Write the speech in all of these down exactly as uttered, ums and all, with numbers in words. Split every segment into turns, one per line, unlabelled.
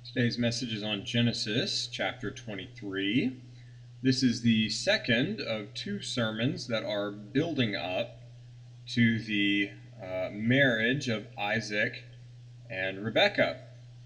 Today's message is on Genesis chapter twenty-three. This is the second of two sermons that are building up to the uh, marriage of Isaac and Rebekah.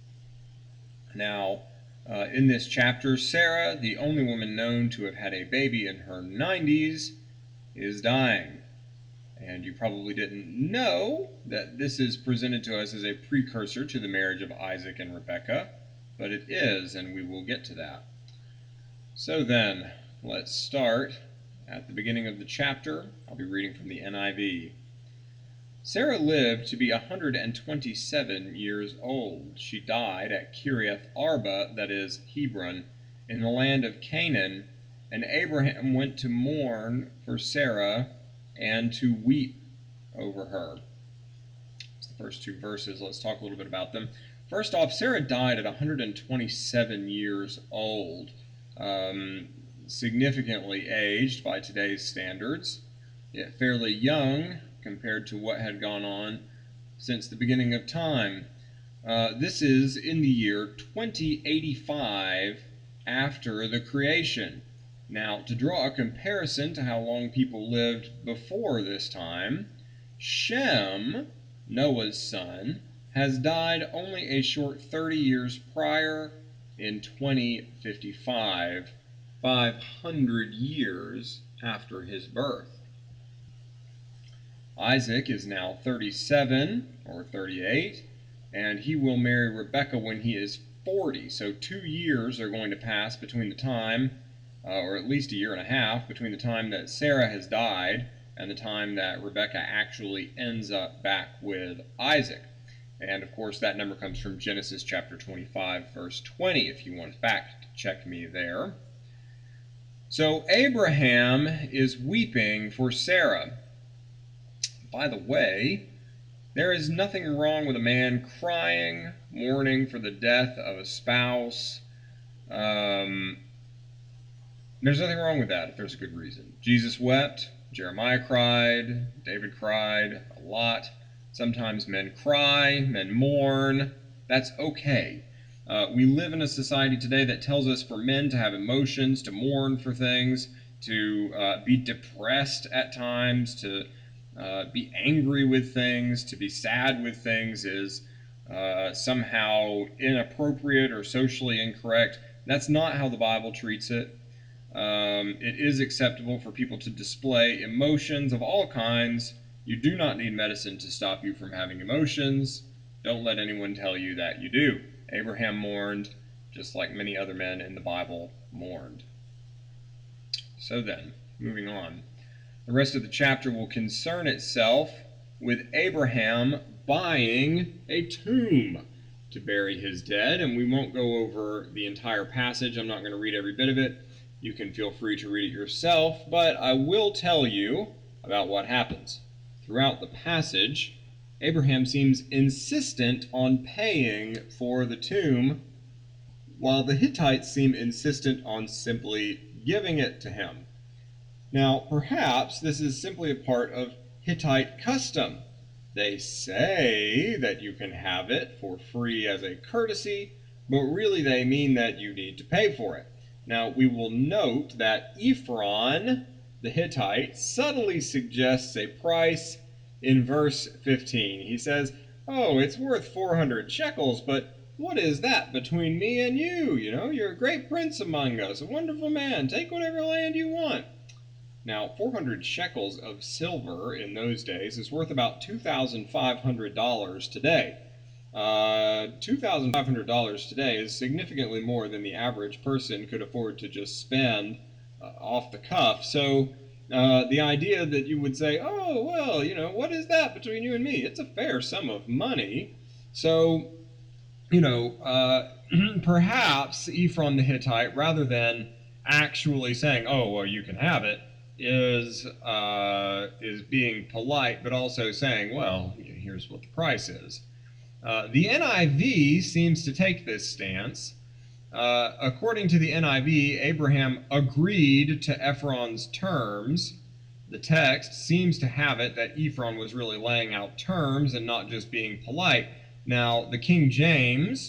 Now, uh, in this chapter, Sarah, the only woman known to have had a baby in her nineties, is dying. And you probably didn't know that this is presented to us as a precursor to the marriage of Isaac and Rebekah, but it is, and we will get to that. So then, let's start at the beginning of the chapter. I'll be reading from the N I V. Sarah lived to be one hundred twenty-seven years old. She died at Kiriath Arba, that is, Hebron, in the land of Canaan, and Abraham went to mourn for Sarah and to weep over her. It's the first two verses. Let's talk a little bit about them. First off, Sarah died at one hundred twenty-seven years old, um, significantly aged by today's standards, yet fairly young compared to what had gone on since the beginning of time. Uh, this is in the year twenty eighty-five after the creation. Now, to draw a comparison to how long people lived before this time, Shem, Noah's son, has died only a short thirty years prior in twenty fifty-five, five hundred years after his birth. Isaac is now thirty-seven or thirty-eight, and he will marry Rebekah when he is forty. So two years are going to pass between the time Uh, or at least a year and a half, between the time that Sarah has died and the time that Rebekah actually ends up back with Isaac. And of course that number comes from Genesis chapter twenty-five, verse twenty, if you want to fact check me there. So Abraham is weeping for Sarah. By the way, there is nothing wrong with a man crying, mourning for the death of a spouse. Um... There's nothing wrong with that if there's a good reason. Jesus wept, Jeremiah cried, David cried a lot. Sometimes men cry, men mourn. That's okay. Uh, we live in a society today that tells us for men to have emotions, to mourn for things, to uh, be depressed at times, to uh, be angry with things, to be sad with things is uh, somehow inappropriate or socially incorrect. That's not how the Bible treats it. Um, it is acceptable for people to display emotions of all kinds. You do not need medicine to stop you from having emotions. Don't let anyone tell you that you do. Abraham mourned, just like many other men in the Bible mourned. So then, moving on. The rest of the chapter will concern itself with Abraham buying a tomb to bury his dead, and we won't go over the entire passage. I'm not going to read every bit of it. You can feel free to read it yourself, but I will tell you about what happens. Throughout the passage, Abraham seems insistent on paying for the tomb, while the Hittites seem insistent on simply giving it to him. Now, perhaps this is simply a part of Hittite custom. They say that you can have it for free as a courtesy, but really they mean that you need to pay for it. Now, we will note that Ephron, the Hittite, subtly suggests a price in verse fifteen. He says, oh, it's worth four hundred shekels, but what is that between me and you? You know, you're a great prince among us, a wonderful man. Take whatever land you want. Now, four hundred shekels of silver in those days is worth about two thousand five hundred dollars today. Uh, two thousand five hundred dollars today is significantly more than the average person could afford to just spend uh, off the cuff. So uh, the idea that you would say, oh, well, you know, what is that between you and me? It's a fair sum of money. So, you know, uh, perhaps Ephron the Hittite, rather than actually saying, oh, well, you can have it, is, uh, is being polite, but also saying, well, here's what the price is. Uh, the N I V seems to take this stance. Uh, according to the N I V, Abraham agreed to Ephron's terms. The text seems to have it that Ephron was really laying out terms and not just being polite. Now, the King James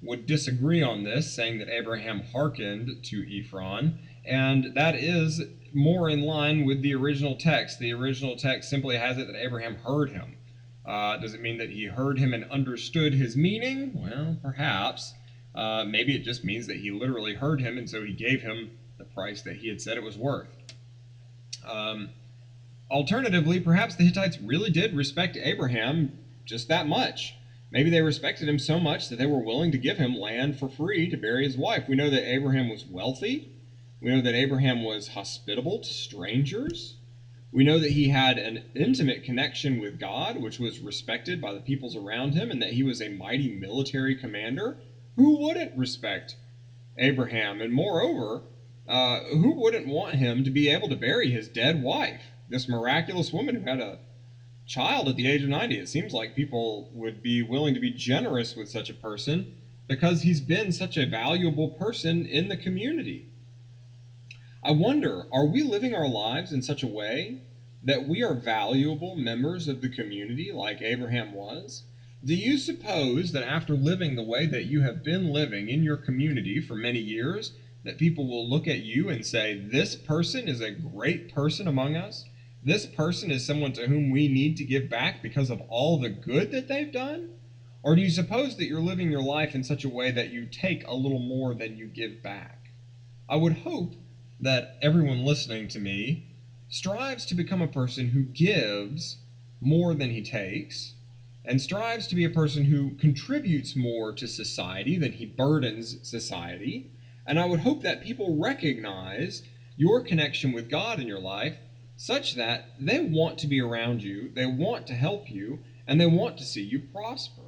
would disagree on this, saying that Abraham hearkened to Ephron, and that is more in line with the original text. The original text simply has it that Abraham heard him. Uh, does it mean that he heard him and understood his meaning? Well, perhaps. Uh, maybe it just means that he literally heard him, and so he gave him the price that he had said it was worth. Um, alternatively, perhaps the Hittites really did respect Abraham just that much. Maybe they respected him so much that they were willing to give him land for free to bury his wife. We know that Abraham was wealthy. We know that Abraham was hospitable to strangers. We know that he had an intimate connection with God, which was respected by the peoples around him, and that he was a mighty military commander. Who wouldn't respect Abraham? And moreover, uh, who wouldn't want him to be able to bury his dead wife, this miraculous woman who had a child at the age of ninety? It seems like people would be willing to be generous with such a person because he's been such a valuable person in the community. I wonder, are we living our lives in such a way that we are valuable members of the community like Abraham was? Do you suppose that after living the way that you have been living in your community for many years, that people will look at you and say, this person is a great person among us? This person is someone to whom we need to give back because of all the good that they've done? Or do you suppose that you're living your life in such a way that you take a little more than you give back? I would hope that everyone listening to me strives to become a person who gives more than he takes, and strives to be a person who contributes more to society than he burdens society. And I would hope that people recognize your connection with God in your life such that they want to be around you, they want to help you, and they want to see you prosper.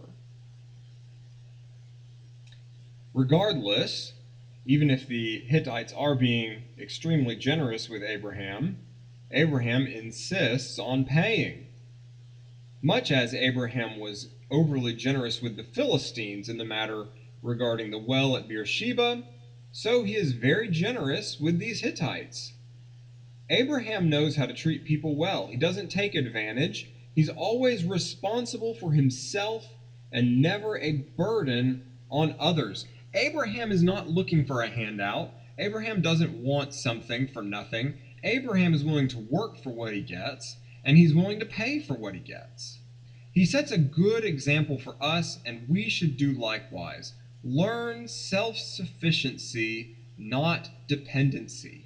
Regardless, even if the Hittites are being extremely generous with Abraham, Abraham insists on paying. Much as Abraham was overly generous with the Philistines in the matter regarding the well at Beersheba, so he is very generous with these Hittites. Abraham knows how to treat people well. He doesn't take advantage. He's always responsible for himself and never a burden on others. Abraham is not looking for a handout. Abraham doesn't want something for nothing. Abraham is willing to work for what he gets, and he's willing to pay for what he gets. He sets a good example for us, and we should do likewise. Learn self-sufficiency, not dependency.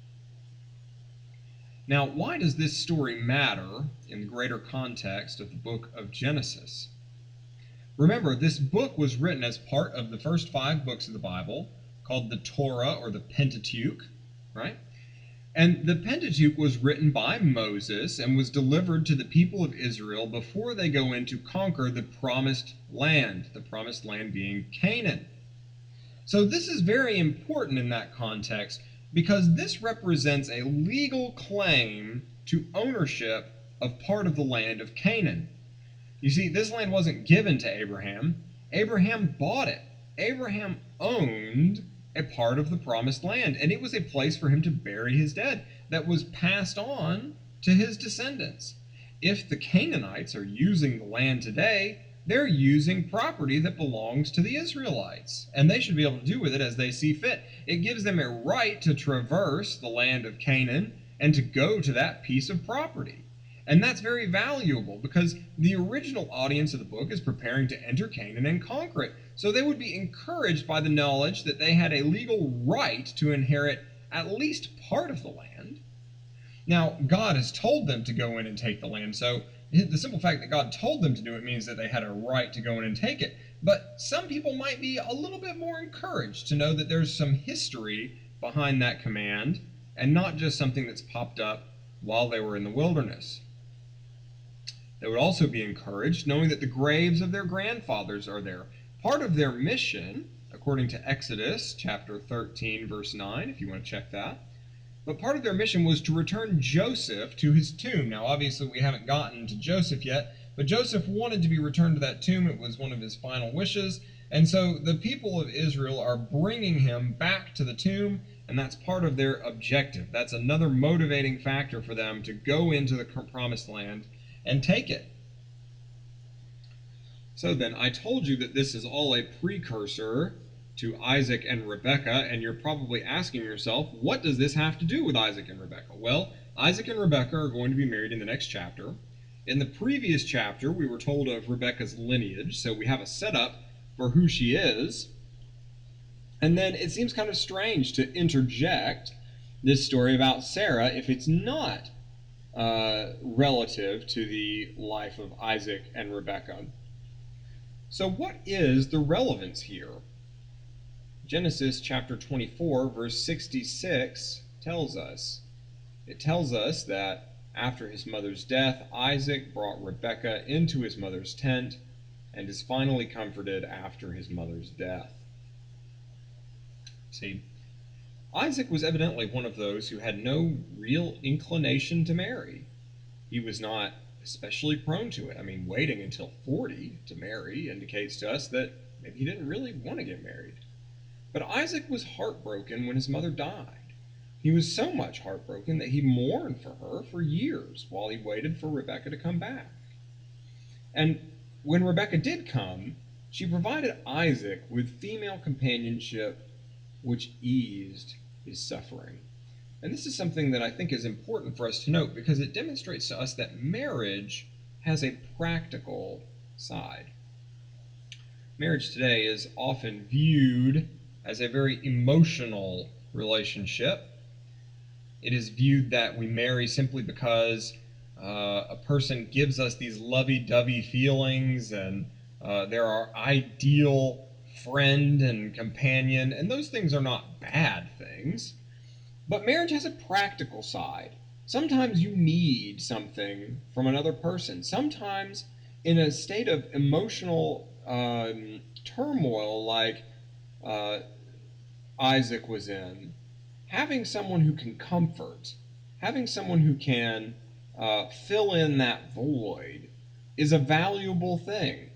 Now, why does this story matter in the greater context of the book of Genesis? Remember, this book was written as part of the first five books of the Bible, called the Torah or the Pentateuch, right? And the Pentateuch was written by Moses and was delivered to the people of Israel before they go in to conquer the promised land, the promised land being Canaan. So this is very important in that context because this represents a legal claim to ownership of part of the land of Canaan. You see, this land wasn't given to Abraham. Abraham bought it. Abraham owned a part of the promised land, and it was a place for him to bury his dead that was passed on to his descendants. If the Canaanites are using the land today, they're using property that belongs to the Israelites, and they should be able to do with it as they see fit. It gives them a right to traverse the land of Canaan and to go to that piece of property. And that's very valuable because the original audience of the book is preparing to enter Canaan and conquer it. So they would be encouraged by the knowledge that they had a legal right to inherit at least part of the land. Now, God has told them to go in and take the land, so the simple fact that God told them to do it means that they had a right to go in and take it. But some people might be a little bit more encouraged to know that there's some history behind that command and not just something that's popped up while they were in the wilderness. They would also be encouraged knowing that the graves of their grandfathers are there. Part of their mission, according to Exodus chapter thirteen, verse nine, if you want to check that, but part of their mission was to return Joseph to his tomb. Now, obviously, we haven't gotten to Joseph yet, but Joseph wanted to be returned to that tomb. It was one of his final wishes. And so the people of Israel are bringing him back to the tomb, and that's part of their objective. That's another motivating factor for them to go into the promised land and take it. So then, I told you that this is all a precursor to Isaac and Rebekah, and you're probably asking yourself, what does this have to do with Isaac and Rebekah? Well, Isaac and Rebekah are going to be married in the next chapter. In the previous chapter, we were told of Rebekah's lineage, so we have a setup for who she is. And then it seems kind of strange to interject this story about Sarah if it's not uh, relative to the life of Isaac and Rebekah. So what is the relevance here? Genesis chapter twenty-four, verse sixty-six tells us. It tells us that after his mother's death, Isaac brought Rebekah into his mother's tent and is finally comforted after his mother's death. See, Isaac was evidently one of those who had no real inclination to marry. He was not especially prone to it. I mean, waiting until forty to marry indicates to us that maybe he didn't really want to get married. But Isaac was heartbroken when his mother died. He was so much heartbroken that he mourned for her for years while he waited for Rebekah to come back. And when Rebekah did come, she provided Isaac with female companionship which eased his suffering. And this is something that I think is important for us to note because it demonstrates to us that marriage has a practical side. Marriage today is often viewed as a very emotional relationship. It is viewed that we marry simply because uh, a person gives us these lovey-dovey feelings and uh, they're our ideal friend and companion, and those things are not bad things. But marriage has a practical side. Sometimes you need something from another person. Sometimes in a state of emotional um, turmoil like uh, Isaac was in, having someone who can comfort, having someone who can uh, fill in that void is a valuable thing.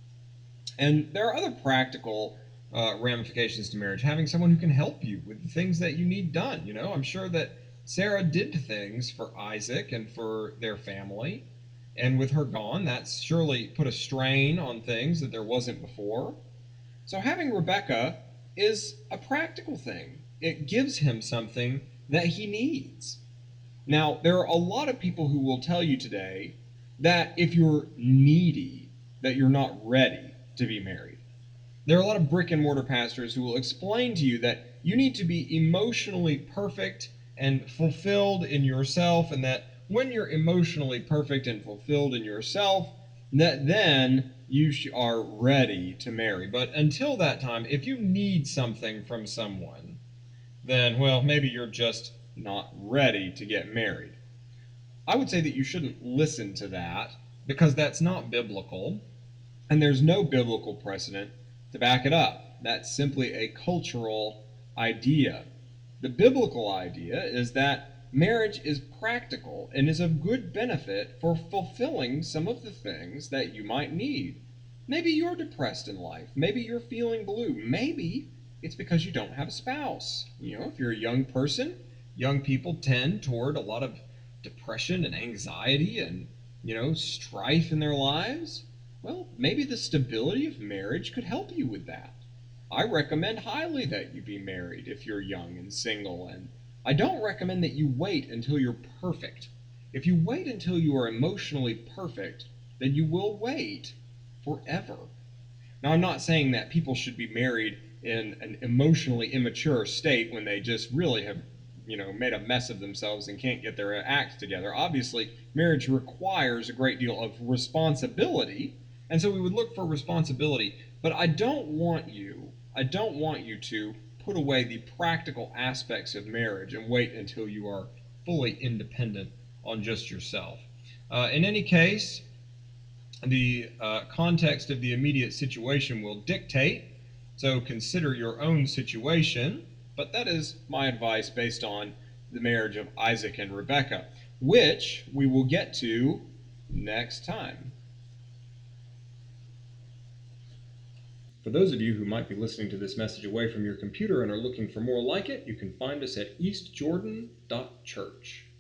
And there are other practical uh, ramifications to marriage. Having someone who can help you with the things that you need done. You know, I'm sure that Sarah did things for Isaac and for their family. And with her gone, that's surely put a strain on things that there wasn't before. So having Rebekah is a practical thing. It gives him something that he needs. Now, there are a lot of people who will tell you today that if you're needy, that you're not ready to be married. There are a lot of brick and mortar pastors who will explain to you that you need to be emotionally perfect and fulfilled in yourself, and that when you're emotionally perfect and fulfilled in yourself, that then you are ready to marry. But until that time, if you need something from someone, then, well, maybe you're just not ready to get married. I would say that you shouldn't listen to that because that's not biblical, and there's no biblical precedent to back it up. That's simply a cultural idea. The biblical idea is that marriage is practical and is of good benefit for fulfilling some of the things that you might need. Maybe you're depressed in life. Maybe you're feeling blue. Maybe it's because you don't have a spouse. You know, if you're a young person, young people tend toward a lot of depression and anxiety and, you know, strife in their lives. Well, maybe the stability of marriage could help you with that. I recommend highly that you be married if you're young and single, and I don't recommend that you wait until you're perfect. If you wait until you are emotionally perfect, then you will wait forever. Now, I'm not saying that people should be married in an emotionally immature state when they just really have, you know, made a mess of themselves and can't get their act together. Obviously, marriage requires a great deal of responsibility, and so we would look for responsibility. But I don't want you, I don't want you to put away the practical aspects of marriage and wait until you are fully independent on just yourself. Uh, in any case, the uh, context of the immediate situation will dictate, so consider your own situation, but that is my advice based on the marriage of Isaac and Rebekah, which we will get to next time. For those of you who might be listening to this message away from your computer and are looking for more like it, you can find us at east jordan dot church.